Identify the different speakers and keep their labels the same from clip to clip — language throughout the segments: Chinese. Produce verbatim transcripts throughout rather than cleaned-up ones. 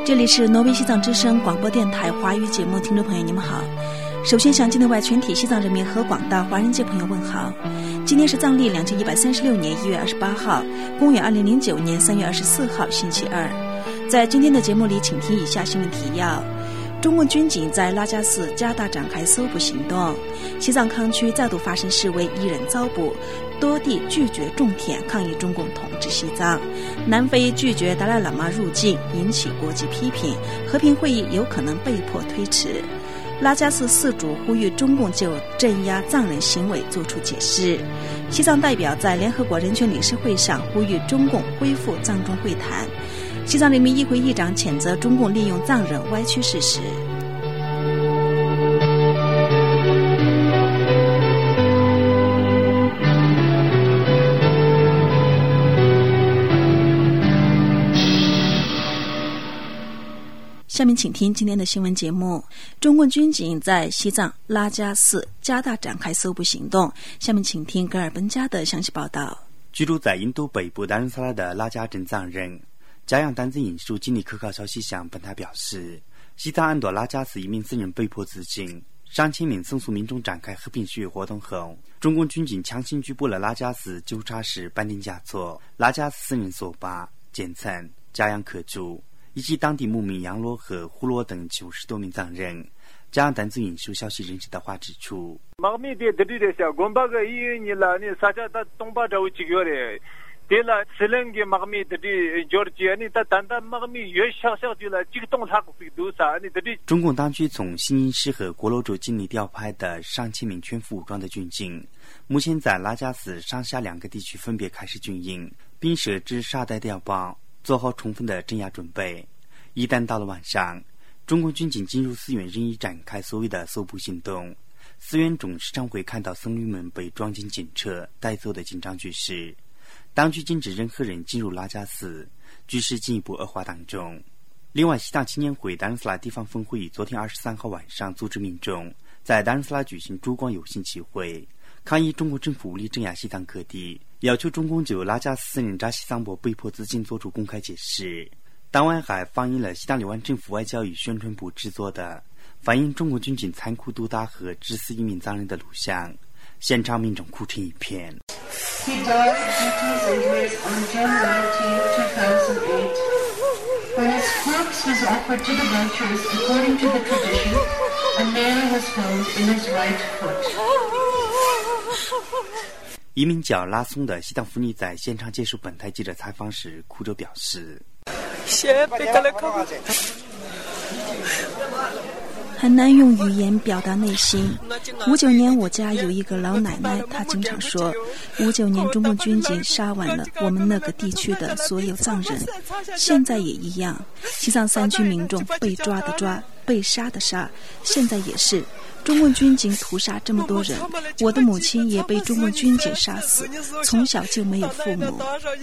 Speaker 1: 这里是挪威西藏之声广播电台华语节目，听众朋友你们好。首先向境内外全体西藏人民和广大华人界朋友问好。今天是藏历两千一百三十六年一月二十八号，公元二零零九年三月二十四号，星期二。在今天的节目里，请听以下新闻提要：中共军警在拉加寺加大展开搜捕行动，西藏康区再度发生示威，一人遭捕，多地拒绝种田抗议中共统治西藏。南非拒绝达赖喇嘛入境，引起国际批评，和平会议有可能被迫推迟。拉加寺寺主呼吁中共就镇压藏人行为作出解释。西藏代表在联合国人权理事会上呼吁中共恢复藏中会谈。西藏人民议会议长谴责中共利用藏人歪曲事实。下面请听今天的新闻节目。中共军警在西藏拉加寺加大展开搜捕行动。下面请听格尔本加的详细报道。
Speaker 2: 居住在印度北部达仁萨拉的拉加镇藏人家养单子引述经历可靠消息向本台表示，西藏安多拉加寺一名僧人被迫自尽，上千名僧俗民众展开和平示威活动后，中共军警强行拘捕了拉加寺纠察使班丁加措、拉加寺僧人索巴、简岑、家养可助以及当地牧民杨罗和呼罗等九十多名藏人。家养单子引述消息人士的话指出，中共当局从新宁市和国罗州境内调派的上千名全副武装的军警，目前在拉加寺上下两个地区分别开始军营，并设置沙袋碉堡，做好充分的镇压准备。一旦到了晚上，中共军警进入寺院，任意展开所谓的搜捕行动。寺院中时常会看到僧侣们被装进警车带走的紧张局势。当局禁止任何人进入拉加寺，局势进一步恶化当中。另外，西藏青年会达仁萨拉地方分会议昨天二十三号晚上组织民众在达仁萨拉举行烛光游行集会，抗议中国政府无力镇压西藏各地，要求中共就拉加寺僧人扎西桑博被迫自尽做出公开解释。当晚还放映了西藏流亡政府外交与宣传部制作的反映中国军警残酷毒打和致死一名藏人的录像，现场民众哭成一片。
Speaker 3: He died due to his injuries on January nineteenth, two thousand eight. When his corpse was offered to the vultures, according to the tradition, a nail was found in his right foot.
Speaker 2: 一名叫拉松的西藏妇女在现场接受本台记者采访时哭着表示，
Speaker 1: 很难用语言表达内心。五九年我家有一个老奶奶，她经常说，五九年中共军警杀完了我们那个地区的所有藏人，现在也一样。西藏三区民众被抓的抓，被杀的杀，现在也是。中共军警屠杀这么多人，我的母亲也被中共军警杀死，从小就没有父母。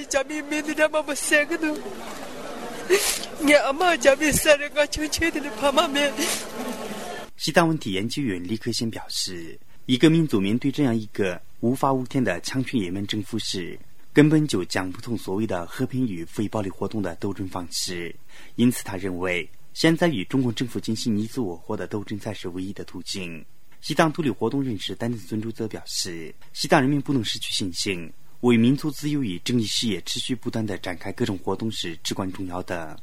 Speaker 2: 西藏问题研究员李克先表示，一个民族面对这样一个无法无天的强权野蛮政府时，根本就讲不通所谓的和平与非暴力活动的斗争方式。因此他认为，现在与中国政府进行你死我活的斗争才是唯一的途径。西藏独立活动人士丹子尊主则表示，西藏人民不能失去信心，为民族自由与正义事业持续不断地展开各种活动是至关重要的。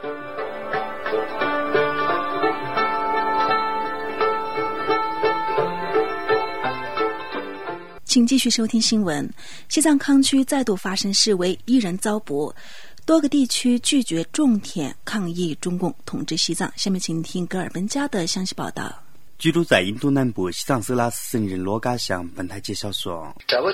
Speaker 1: 请继续收听新闻。西藏康区再度发生示威，一人遭捕，多个地区拒绝种田抗议中共统治西藏。下面请听格尔本加的详细报道。
Speaker 2: 居住在印度南部西藏色拉斯僧人罗嘎向本台介绍说，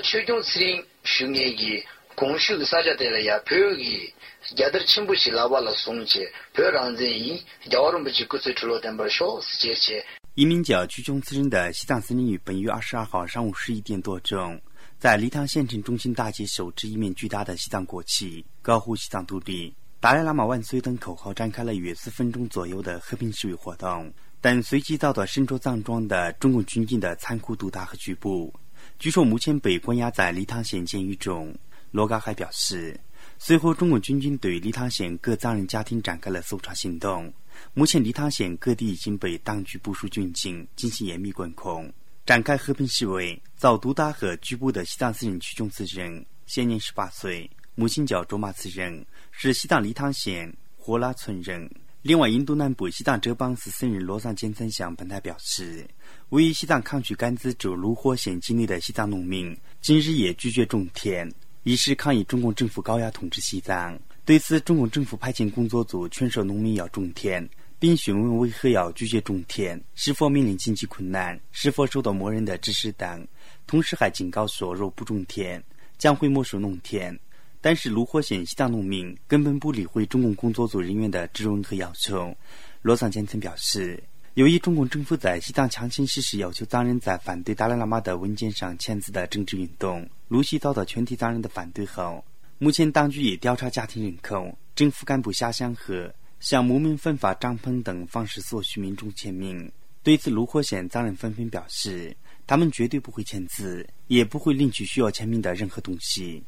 Speaker 2: 一名叫居中此人的西藏僧人于本月二十二号上午十一点多钟，在理塘县城中心大街手持一面巨大的西藏国旗，高呼西藏独立、达赖喇嘛万岁等口号，展开了约四分钟左右的和平示威活动，但随即遭到身着藏装的中共军警的残酷毒打和拘捕。据说目前被关押在理塘县监狱中。罗嘎还表示， 随后中国军军对理塘县各藏人家庭展开了搜查行动，目前理塘县各地已经被当局部署军警进行严密管控，展开和平示威。遭毒打和拘捕的西藏私人区中此人现年十八岁，母亲叫卓玛此人，是西藏理塘县霍拉村人。另外，印度南部西藏哲邦市僧人罗桑坚曾向本台表示，位于西藏康区甘孜州卢火县境内的西藏农民今日也拒绝种田，一是抗议中共政府高压统治西藏。对此，中共政府派遣工作组劝说农民要种田，并询问为何要拒绝种田，是否面临经济困难，是否受到某人的指使等，同时还警告说若不种田将会没收农田。但是卢火县西藏农民根本不理会中共工作组人员的质问和要求。罗桑坚曾表示，由于中共政府在西藏强行实施要求藏人在反对达赖喇嘛的文件上签字的政治运动，陆续遭到全体藏人的反对后，目前当局也调查家庭人口，政府干部下乡和向牧民分发帐篷等方式索取民众签名。对此，卢火县藏人纷纷表示，他们绝对不会签字，也不会领取需要签名的任何东西。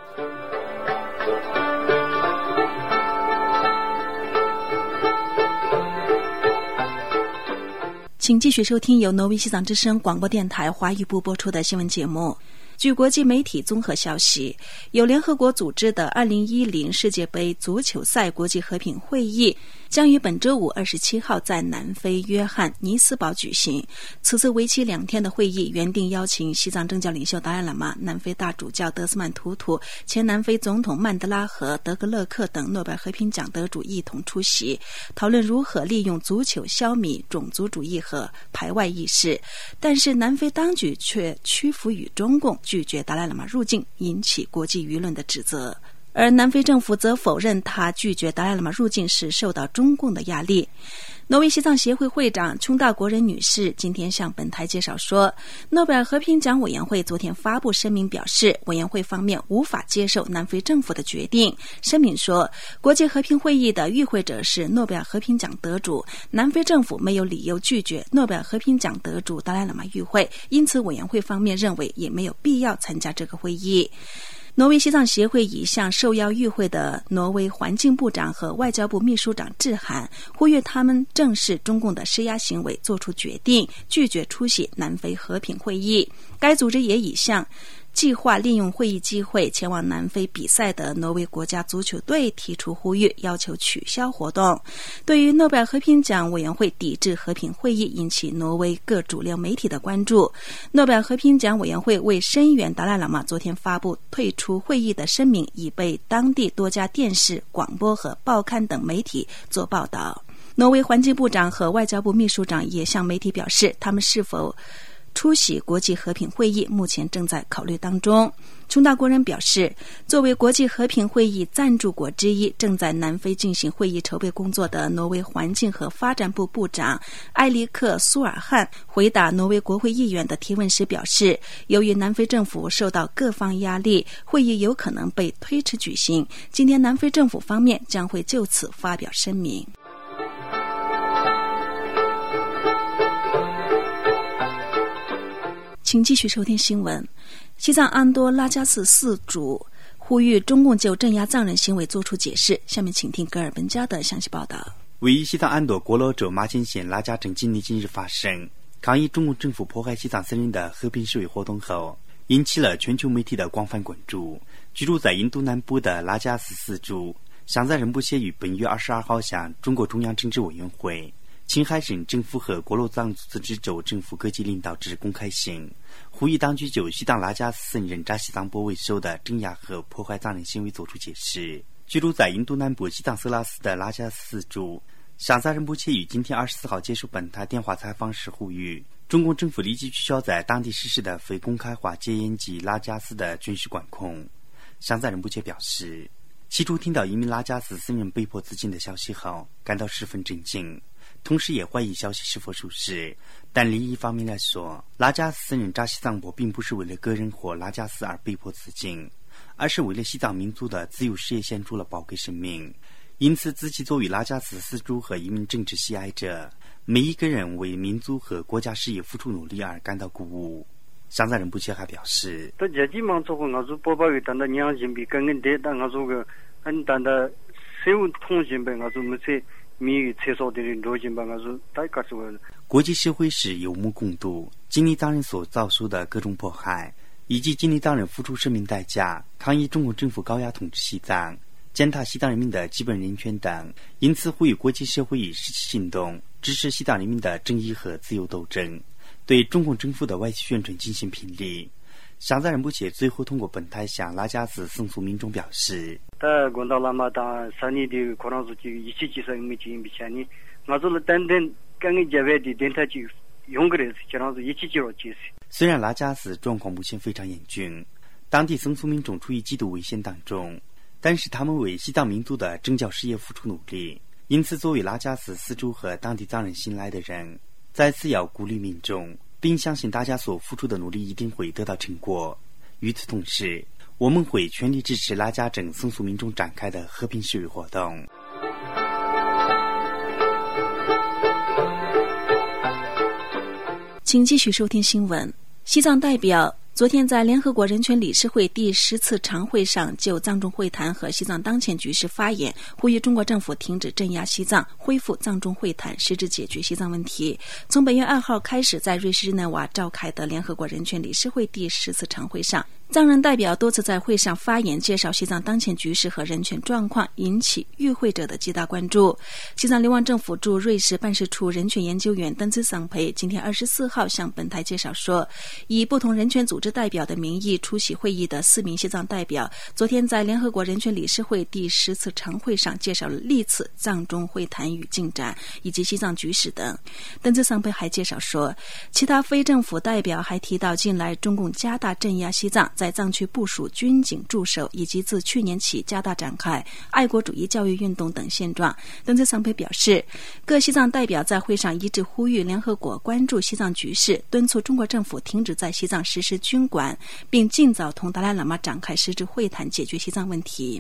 Speaker 1: 请继续收听由挪威西藏之声广播电台华语部播出的新闻节目。据国际媒体综合消息，由联合国组织的二零一零世界杯足球赛国际和平会议将于本周五二十七号在南非约翰尼斯堡举行。此次为期两天的会议原定邀请西藏政教领袖达赖喇嘛、南非大主教德斯曼图图、前南非总统曼德拉和德格勒克等诺贝尔和平奖得主一同出席，讨论如何利用足球消弭种族主义和排外意识。但是南非当局却屈服于中共，拒绝达赖喇嘛入境，引起国际舆论的指责。而南非政府则否认他拒绝达赖喇嘛入境是受到中共的压力。挪威西藏协会会长琼大国人女士今天向本台介绍说，诺贝尔和平奖委员会昨天发布声明表示，委员会方面无法接受南非政府的决定。声明说，国际和平会议的与会者是诺贝尔和平奖得主，南非政府没有理由拒绝诺贝尔和平奖得主达赖喇嘛与会，因此委员会方面认为也没有必要参加这个会议。挪威西藏协会已向受邀与会的挪威环境部长和外交部秘书长致函，呼吁他们正视中共的施压行为，做出决定，拒绝出席南非和平会议。该组织也已向计划利用会议机会前往南非比赛的挪威国家足球队提出呼吁，要求取消活动。对于诺贝尔和平奖委员会抵制和平会议，引起挪威各主流媒体的关注。诺贝尔和平奖委员会为声援达赖喇嘛，昨天发布退出会议的声明，已被当地多家电视、广播和报刊等媒体做报道。挪威环境部长和外交部秘书长也向媒体表示，他们是否出席国际和平会议目前正在考虑当中。琼大国人表示，作为国际和平会议赞助国之一，正在南非进行会议筹备工作的挪威环境和发展部部长埃里克苏尔汉回答挪威国会议员的提问时表示，由于南非政府受到各方压力，会议有可能被推迟举行。今天南非政府方面将会就此发表声明。请继续收听新闻。西藏安多拉加斯寺主呼吁中共就镇压藏人行为作出解释。下面请听格尔本加的详细报道。
Speaker 2: 位于西藏安多国罗州马金县拉加镇境内近日发生抗议中共政府迫害西藏僧人的和平示威活动后，引起了全球媒体的广泛关注。居住在印度南部的拉加斯寺主香赞仁波切于本月二十二号向中国中央政治委员会、青海省政府和国罗藏自治州政府各级领导致公开信，呼吁当局就西藏拉加斯僧人扎西藏波为首的镇压和迫害藏人行为作出解释。居住在印度南部西藏色拉寺的拉加斯寺主香赞仁波切于今天二十四号接受本台电话采访时呼吁，中共政府立即取消在当地实施的非公开化戒严及拉加斯的军事管控。香赞仁波切表示，起初听到一名拉加斯僧人被迫自尽的消息后，感到十分震惊，同时也怀疑消息是否属实。但另一方面来说，拉加斯僧人扎西藏波并不是为了个人或拉加斯而被迫自尽，而是为了西藏民族的自由事业献出了宝贵生命。因此自己作为拉加斯寺主和一名政治喜爱者，每一个人为民族和国家事业付出努力而感到鼓舞。 香港人不切还表示，
Speaker 4: 在这地方做个我做播报的，但是两千比跟人的，但我做个，很但是社会通信呗，我做没些米厕所的人逻辑吧，我做大家说。
Speaker 2: 国际社会是有目共睹，经历当人所遭受的各种迫害，以及经历当人付出生命代价，抗议中国政府高压统治西藏，践踏西藏人民的基本人权等，因此呼吁国际社会以实际行动支持西藏人民的正义和自由斗争，对中共政府的歪曲宣传进行评理。香港人不且最后通过本台向拉加斯申诉民众表示，
Speaker 4: 在广大拉玛达三年的可能是这个一起介绍我们进行比赛呢，我做了等等跟人家外的电台就用个人是这样子一起介绍介绍。
Speaker 2: 虽然拉加斯状况目前非常严峻，当地申诉民众处于极度危险当中，但是他们为西藏民族的政教事业付出努力，因此作为拉加斯四周和当地藏人信赖的人，再次要鼓励民众，并相信大家所付出的努力一定会得到成果。与此同时，我们会全力支持拉加镇申诉民众展开的和平示威活动。
Speaker 1: 请继续收听新闻。西藏代表昨天在联合国人权理事会第十次常会上就藏中会谈和西藏当前局势发言，呼吁中国政府停止镇压西藏，恢复藏中会谈，实质解决西藏问题。从本月二号开始在瑞士日内瓦召开的联合国人权理事会第十次常会上，藏人代表多次在会上发言，介绍西藏当前局势和人权状况，引起与会者的极大关注。西藏流亡政府驻瑞士办事处人权研究员登兹桑培今天二十四号向本台介绍说，以不同人权组织代表的名义出席会议的四名西藏代表，昨天在联合国人权理事会第十次常会上介绍了历次藏中会谈与进展，以及西藏局势等。登兹桑培还介绍说，其他非政府代表还提到近来中共加大镇压西藏，在藏区部署军警驻守，以及自去年起加大展开爱国主义教育运动等现状。登兹桑培表示，各西藏代表在会上一致呼吁联合国关注西藏局势，敦促中国政府停止在西藏实施军管，并尽早同达赖喇嘛展开实质会谈，解决西藏问题。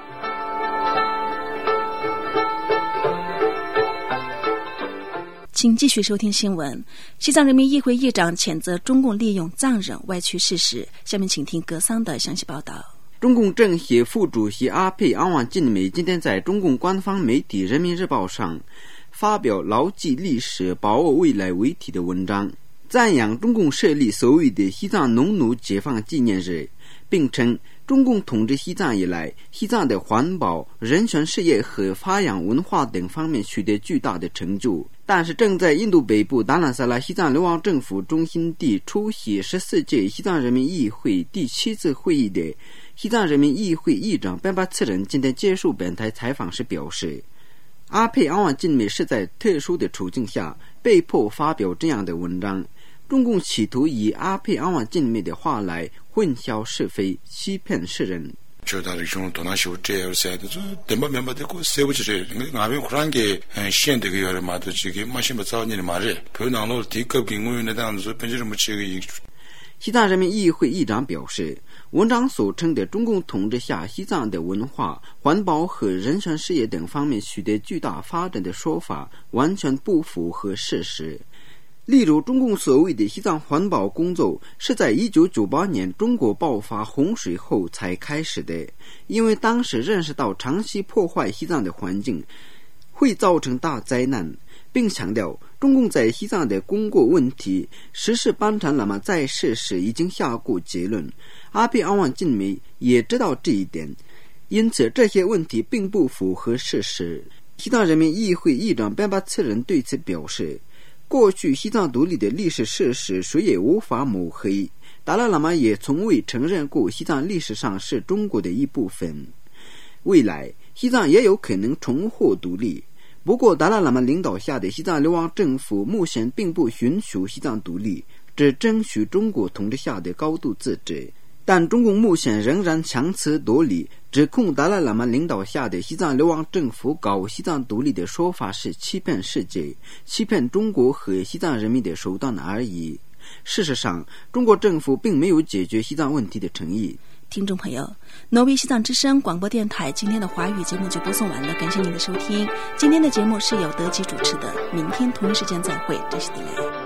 Speaker 1: 请继续收听新闻。西藏人民议会议长谴责中共利用藏人歪曲事实。下面请听格桑的详细报道。
Speaker 5: 中共政协副主席阿佩安旺晋美今天在中共官方媒体《人民日报》上发表牢记历史把握未来为题的文章，赞扬中共设立所谓的西藏农奴解放纪念日，并称中共统治西藏以来，西藏的环保、人权事业和发扬文化等方面取得巨大的成就。但是正在印度北部达兰萨拉西藏流亡政府中心地出席十四届西藏人民议会第七次会议的西藏人民议会议长班巴次仁今天接受本台采访时表示，阿佩安旺晋美是在特殊的处境下被迫发表这样的文章，中共企图以阿佩安旺晋美的话来混淆是非，欺骗世人。
Speaker 6: 저다리 좀 도나시오 제어세도 덴바 멤버들고 세부지를 나비 그런게 시엔데 그 여러 마도 지게 마시면 자원이 말에 변화로 디급 경우에 대한서 변질을 묻히기。
Speaker 5: 西藏人民议会议长表示，文章所称的中共统治下西藏的文化、环保和人权事业等方面取得巨大发展的说法完全不符合事实。例如，中共所谓的西藏环保工作是在一九九八年中国爆发洪水后才开始的，因为当时认识到长期破坏西藏的环境会造成大灾难，并强调中共在西藏的公过问题，十世班禅喇嘛在世时已经下过结论，阿佩安旺晋美也知道这一点，因此这些问题并不符合事实。西藏人民议会议长班巴次仁对此表示，过去西藏独立的历史事实谁也无法抹黑，达赖喇嘛也从未承认过西藏历史上是中国的一部分，未来西藏也有可能重获独立。不过达赖喇嘛领导下的西藏流亡政府目前并不允许西藏独立，只争取中国统治下的高度自治。但中共目前仍然强词夺理，指控达赖喇嘛领导下的西藏流亡政府搞西藏独立的说法是欺骗世界、欺骗中国和西藏人民的手段而已。事实上，中国政府并没有解决西藏问题的诚意。
Speaker 1: 听众朋友，挪威西藏之声广播电台今天的华语节目就播送完了，感谢您的收听。今天的节目是由德基主持的，明天同一时间再会，这是德莱。